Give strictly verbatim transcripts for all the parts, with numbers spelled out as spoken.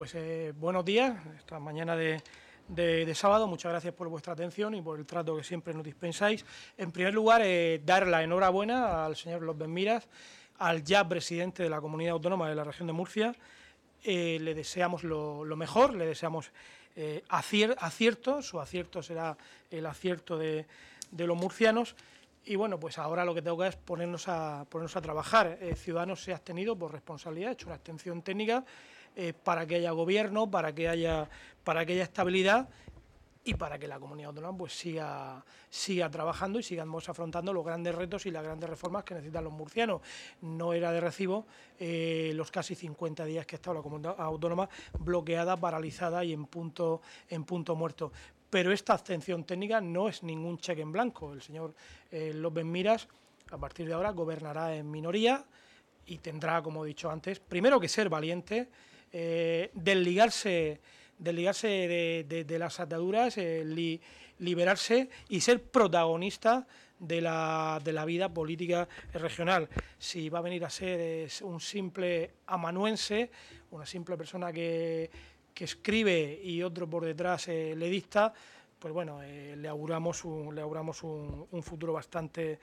Pues eh, buenos días, esta mañana de, de, de sábado. Muchas gracias por vuestra atención y por el trato que siempre nos dispensáis. En primer lugar, eh, dar la enhorabuena al señor Los Miras, al ya presidente de la Comunidad Autónoma de la Región de Murcia. Eh, le deseamos lo, lo mejor, le deseamos eh, acier, acierto, su acierto será el acierto de, de los murcianos. Y bueno, pues ahora lo que toca es ponernos a, ponernos a trabajar. Eh, Ciudadanos se ha abstenido por responsabilidad, ha hecho una abstención técnica eh, para que haya gobierno, para que haya, para que haya estabilidad y para que la comunidad autónoma pues siga, siga trabajando y sigamos afrontando los grandes retos y las grandes reformas que necesitan los murcianos. No era de recibo eh, los casi cincuenta días que ha estado la comunidad autónoma bloqueada, paralizada y en punto, en punto muerto. Pero esta abstención técnica no es ningún cheque en blanco. El señor eh, López Miras, a partir de ahora, gobernará en minoría y tendrá, como he dicho antes, primero que ser valiente, eh, desligarse, desligarse de, de, de las ataduras, eh, li, liberarse y ser protagonista de la, de la vida política regional. Si va a venir a ser eh, un simple amanuense, una simple persona que... que escribe y otro por detrás eh, le dicta, pues bueno, eh, le auguramos un, le auguramos un, un futuro bastante,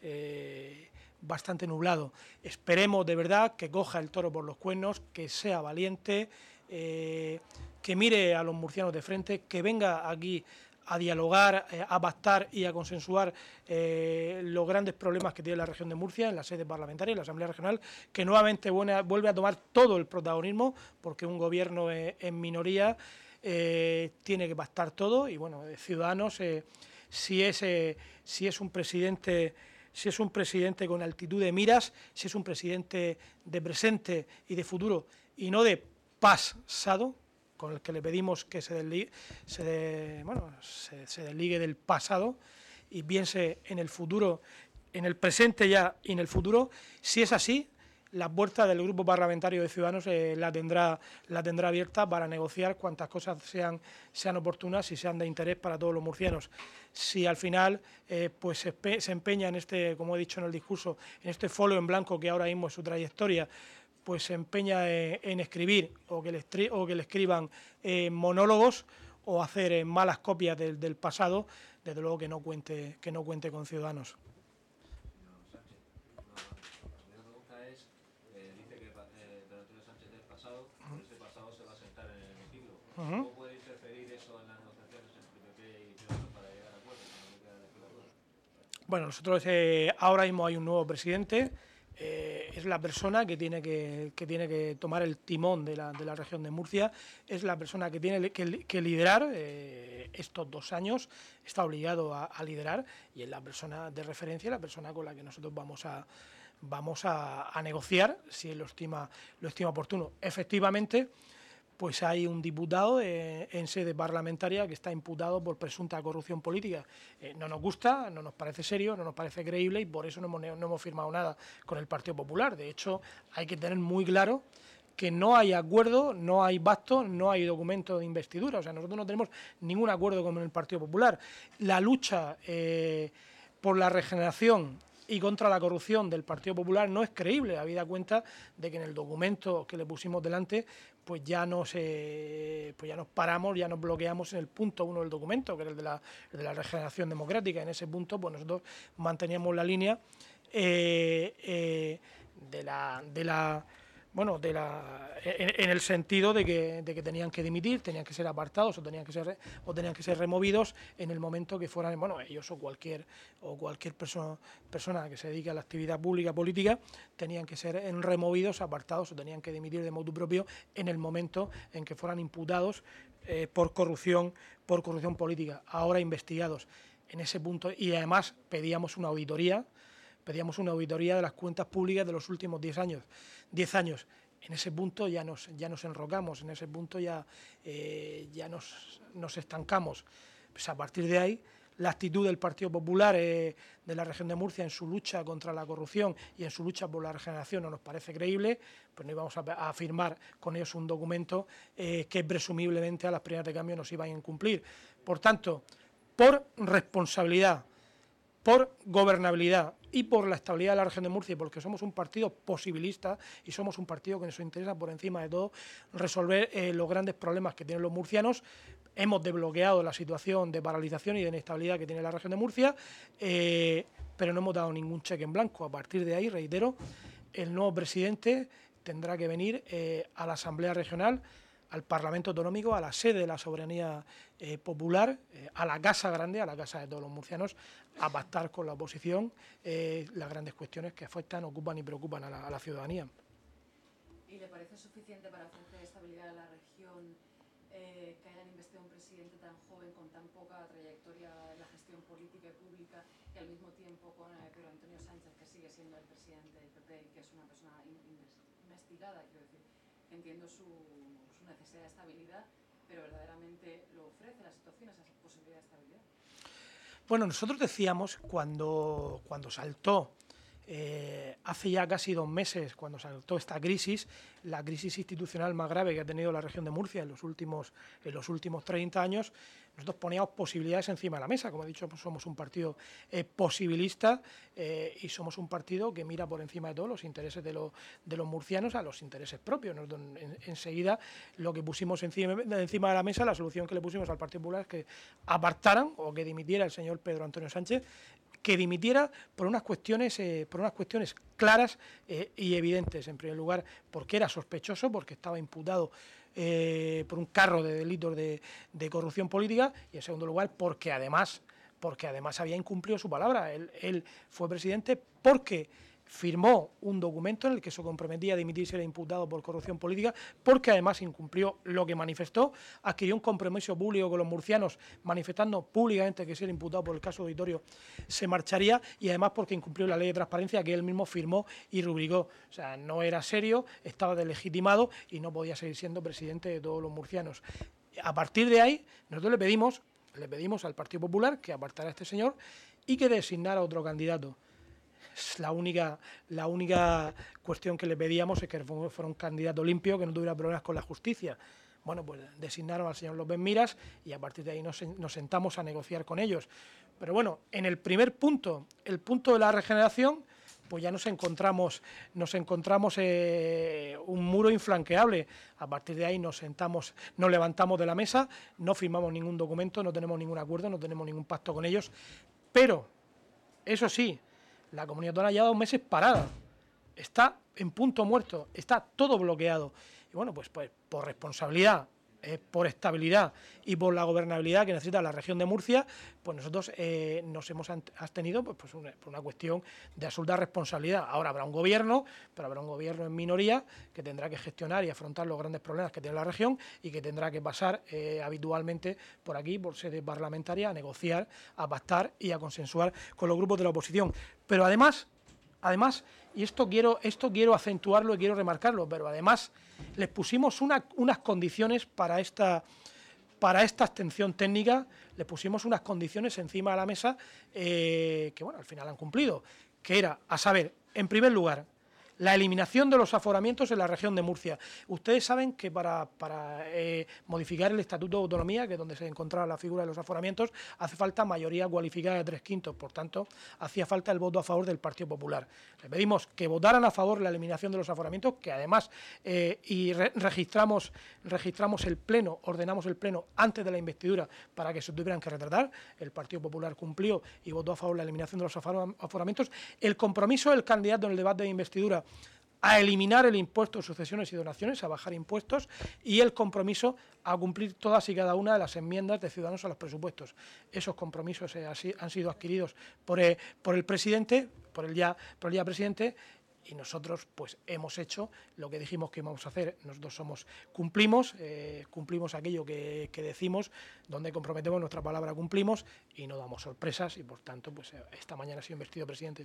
eh, bastante nublado. Esperemos de verdad que coja el toro por los cuernos, que sea valiente, eh, que mire a los murcianos de frente, que venga aquí a dialogar, eh, a pactar y a consensuar eh, los grandes problemas que tiene la región de Murcia en la sede parlamentaria, en la Asamblea Regional, que nuevamente buena, vuelve a tomar todo el protagonismo, porque un gobierno eh, en minoría eh, tiene que pactar todo y bueno, eh, Ciudadanos, eh, si, es, eh, si es un presidente... si es un presidente con altitud de miras, si es un presidente de presente y de futuro y no de pasado, con el que le pedimos que se desligue, se, de, bueno, se, se desligue del pasado y piense en el futuro, en el presente ya y en el futuro. Si es así, la puerta del Grupo Parlamentario de Ciudadanos eh, la, tendrá, la tendrá abierta para negociar cuantas cosas sean, sean oportunas y sean de interés para todos los murcianos. Si al final eh, pues se, se empeña en este, como he dicho en el discurso, en este folio en blanco que ahora mismo es su trayectoria, pues se empeña en, en escribir o que le, o que le escriban eh, monólogos o hacer eh, malas copias del, del pasado, desde luego que no cuente, que no cuente con Ciudadanos. Uh-huh. ¿Cómo puede interferir eso en las negociaciones entre P P y Ciudadanos para llegar a acuerdos en la política de legislatura? Bueno, nosotros eh, ahora mismo hay un nuevo presidente, eh, es la persona que tiene que, que tiene que tomar el timón de la, de la región de Murcia, es la persona que tiene que, que liderar eh, estos dos años, está obligado a, a liderar y es la persona de referencia, la persona con la que nosotros vamos a vamos a, a negociar si él lo estima, lo estima oportuno. Efectivamente, pues hay un diputado eh, en sede parlamentaria que está imputado por presunta corrupción política. Eh, no nos gusta, no nos parece serio, no nos parece creíble y por eso no hemos, no hemos firmado nada con el Partido Popular. De hecho, hay que tener muy claro que no hay acuerdo, no hay pacto, no hay documento de investidura. O sea, nosotros no tenemos ningún acuerdo con el Partido Popular. La lucha eh, por la regeneración y contra la corrupción del Partido Popular no es creíble, habida cuenta de que en el documento que le pusimos delante, pues ya nos, eh, pues ya nos paramos, ya nos bloqueamos en el punto uno del documento, que era el de la, el de la regeneración democrática. En ese punto, pues nosotros manteníamos la línea eh, eh, de la... De la bueno, de la, en, en el sentido de que, de que tenían que dimitir, tenían que ser apartados o tenían que ser o tenían que ser removidos en el momento que fueran, bueno, ellos o cualquier o cualquier persona persona que se dedique a la actividad pública política tenían que ser removidos, apartados o tenían que dimitir de motu propio en el momento en que fueran imputados eh, por corrupción, por corrupción política, ahora investigados en ese punto y además pedíamos una auditoría pedíamos una auditoría de las cuentas públicas de los últimos diez años. diez años. En ese punto ya nos, ya nos enrocamos, en ese punto ya, eh, ya nos, nos estancamos. Pues a partir de ahí, la actitud del Partido Popular eh, de la región de Murcia en su lucha contra la corrupción y en su lucha por la regeneración no nos parece creíble, pues no íbamos a, a firmar con ellos un documento eh, que presumiblemente a las primeras de cambio nos iban a incumplir. Por tanto, por responsabilidad, por gobernabilidad y por la estabilidad de la región de Murcia y porque somos un partido posibilista y somos un partido que nos interesa por encima de todo resolver eh, los grandes problemas que tienen los murcianos. Hemos desbloqueado la situación de paralización y de inestabilidad que tiene la región de Murcia, eh, pero no hemos dado ningún cheque en blanco. A partir de ahí, reitero, el nuevo presidente tendrá que venir eh, a la Asamblea Regional, al Parlamento Autonómico, a la sede de la soberanía eh, popular, eh, a la Casa Grande, a la Casa de todos los murcianos, a pactar con la oposición eh, las grandes cuestiones que afectan, ocupan y preocupan a la, a la ciudadanía. ¿Y le parece suficiente para ofrecer estabilidad a la región eh, que hayan investido un presidente tan joven, con tan poca trayectoria en la gestión política y pública, y al mismo tiempo con eh, Pedro Antonio Sánchez, que sigue siendo el presidente del P P y que es una persona investigada, quiero decir, entiendo su, su necesidad de estabilidad, pero verdaderamente lo ofrece la situación, esa posibilidad de estabilidad? Bueno, nosotros decíamos cuando, cuando saltó, eh, hace ya casi dos meses, cuando saltó esta crisis, la crisis institucional más grave que ha tenido la región de Murcia en los últimos, en los últimos treinta años, nosotros poníamos posibilidades encima de la mesa. Como he dicho, pues somos un partido eh, posibilista eh, y somos un partido que mira por encima de todo los intereses de, lo, de los murcianos a los intereses propios. Nosotros, en, enseguida, lo que pusimos encima, encima de la mesa, la solución que le pusimos al Partido Popular es que apartaran o que dimitiera el señor Pedro Antonio Sánchez, que dimitiera por unas cuestiones, eh, por unas cuestiones claras eh, y evidentes. En primer lugar, porque era sospechoso, porque estaba imputado eh, por un carro de delitos de, de corrupción política, y en segundo lugar, porque además, porque además había incumplido su palabra. Él, él fue presidente porque firmó un documento en el que se comprometía a dimitir si era imputado por corrupción política, porque además incumplió lo que manifestó, adquirió un compromiso público con los murcianos, manifestando públicamente que si era imputado por el caso auditorio se marcharía, y además porque incumplió la ley de transparencia que él mismo firmó y rubricó. O sea, no era serio, estaba deslegitimado y no podía seguir siendo presidente de todos los murcianos. A partir de ahí, nosotros le pedimos, le pedimos al Partido Popular que apartara a este señor y que designara otro candidato. La única, la única cuestión que le pedíamos es que fuera un candidato limpio, que no tuviera problemas con la justicia. Bueno, pues designaron al señor López Miras y a partir de ahí nos, nos sentamos a negociar con ellos. Pero bueno, en el primer punto, el punto de la regeneración, pues ya nos encontramos, nos encontramos eh, un muro infranqueable. A partir de ahí nos sentamos, nos levantamos de la mesa, no firmamos ningún documento, no tenemos ningún acuerdo, no tenemos ningún pacto con ellos. Pero, eso sí, la comunidad autónoma lleva dos meses parada, está en punto muerto, está todo bloqueado. Y bueno, pues, pues por responsabilidad, eh, por estabilidad y por la gobernabilidad que necesita la región de Murcia, pues nosotros eh, nos hemos abstenido pues, pues una, por una cuestión de absoluta responsabilidad. Ahora habrá un gobierno, pero habrá un gobierno en minoría que tendrá que gestionar y afrontar los grandes problemas que tiene la región y que tendrá que pasar eh, habitualmente por aquí, por sede parlamentaria, a negociar, a pactar y a consensuar con los grupos de la oposición. Pero además, además, y esto quiero, esto quiero acentuarlo y quiero remarcarlo, pero además les pusimos una, unas condiciones para esta, para esta abstención técnica, les pusimos unas condiciones encima de la mesa eh, que, bueno, al final han cumplido, que era, a saber, en primer lugar, la eliminación de los aforamientos en la región de Murcia. Ustedes saben que para, para eh, modificar el Estatuto de Autonomía, que es donde se encontraba la figura de los aforamientos, hace falta mayoría cualificada de tres quintos. Por tanto, hacía falta el voto a favor del Partido Popular. Le pedimos que votaran a favor la eliminación de los aforamientos, que además, eh, y re registramos, registramos el pleno, ordenamos el pleno antes de la investidura para que se tuvieran que retratar. El Partido Popular cumplió y votó a favor la eliminación de los aforamientos. El compromiso del candidato en el debate de investidura a eliminar el impuesto de sucesiones y donaciones, a bajar impuestos, y el compromiso a cumplir todas y cada una de las enmiendas de Ciudadanos a los presupuestos. Esos compromisos eh, así, han sido adquiridos por, eh, por el presidente, por el, ya, por el ya presidente, y nosotros pues hemos hecho lo que dijimos que íbamos a hacer. Nosotros somos, cumplimos, eh, cumplimos aquello que, que decimos, donde comprometemos nuestra palabra cumplimos y no damos sorpresas, y por tanto pues esta mañana ha sido investido presidente.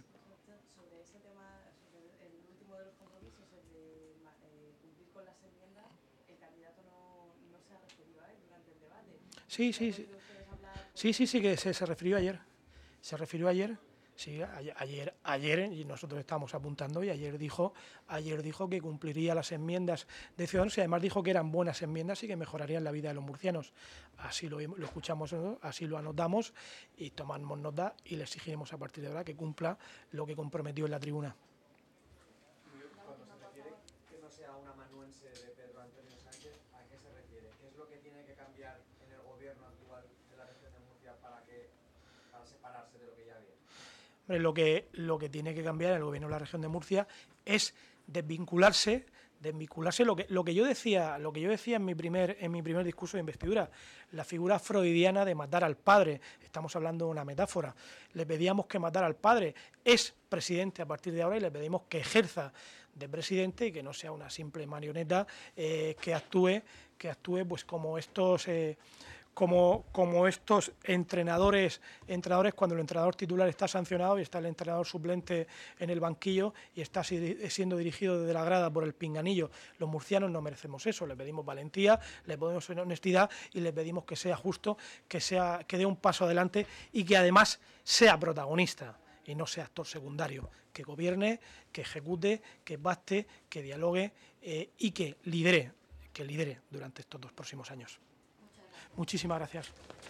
Sí, sí, sí, sí, sí, sí, que se, se refirió ayer, se refirió ayer, Sí, ayer, ayer, y nosotros estamos apuntando, y ayer dijo, ayer dijo que cumpliría las enmiendas de Ciudadanos y además dijo que eran buenas enmiendas y que mejorarían la vida de los murcianos. Así lo, lo escuchamos, así lo anotamos y tomamos nota y le exigiremos a partir de ahora que cumpla lo que comprometió en la tribuna. Cuando se refiere que no sea un amanuense de Pedro Antonio Sánchez, ¿a qué se refiere? ¿Qué es lo que tiene que cambiar en el gobierno actual de la región de Murcia para, que, para separarse de lo que ya había? Hombre, lo que, lo que tiene que cambiar el gobierno de la región de Murcia es desvincularse, desvincularse lo que, lo que yo decía, lo que yo decía en mi primer, en mi primer discurso de investidura, la figura freudiana de matar al padre. Estamos hablando de una metáfora. Le pedíamos que matara al padre. Es presidente a partir de ahora y le pedimos que ejerza de presidente y que no sea una simple marioneta eh, que actúe, que actúe pues como estos. Eh, Como, como estos entrenadores, entrenadores cuando el entrenador titular está sancionado y está el entrenador suplente en el banquillo y está siendo dirigido desde la grada por el pinganillo. Los murcianos no merecemos eso, le pedimos valentía, le pedimos honestidad y le pedimos que sea justo, que, sea, que dé un paso adelante y que además sea protagonista y no sea actor secundario, que gobierne, que ejecute, que pacte, que dialogue eh, y que lidere, que lidere durante estos dos próximos años. Muchísimas gracias.